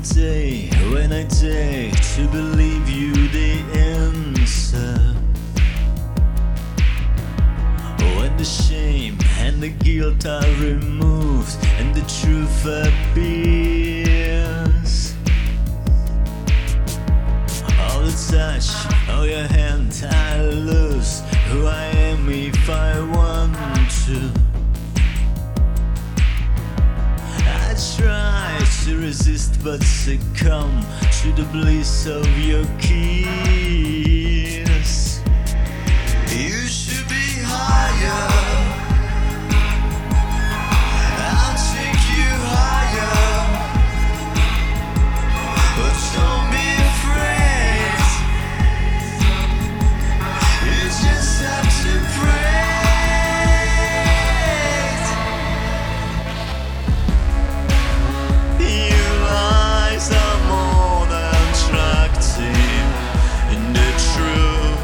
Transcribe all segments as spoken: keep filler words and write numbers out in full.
day when I dare to believe you the answer, when the shame and the guilt are removed and the truth appears. All the touch of your hand, I lose who I am if I want to. I try to resist but succumb to the bliss of your kiss. You should be higher, I'll take you higher, but don't be afraid, you just have to pray. Your eyes are more than attractive in the truth.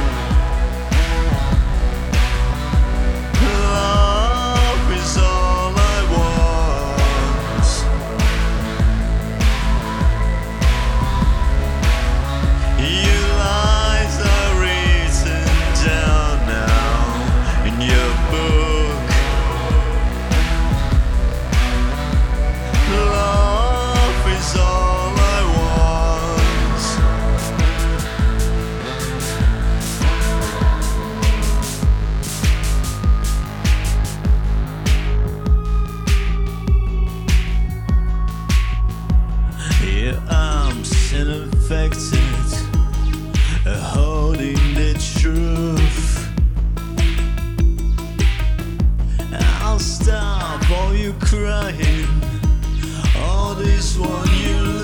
Love is all I want. Your lies are written down now in your book. Love is all I want. Your arms unaffected, holding the truth. I'll stop all you crying, all this one you